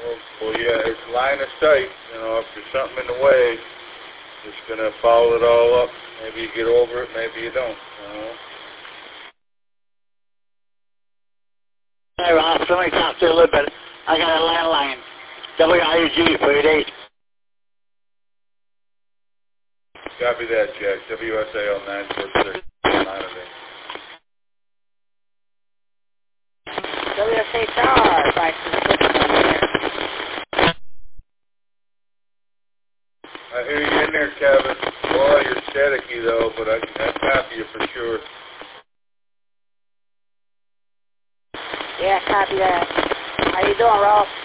Well, yeah, it's line of sight. You know, if there's something in the way, just gonna foul it all up. Maybe you get over it, maybe you don't. You know. Hey, Ross, let me talk to you a little bit. I got a landline. WIUG for your date. Copy that, Jack. WSAL 946. WSHR, I hear you in there, Kevin. Boy, you're staticky though, but I copy you for sure. Yeah, copy that. How you doing, Ross?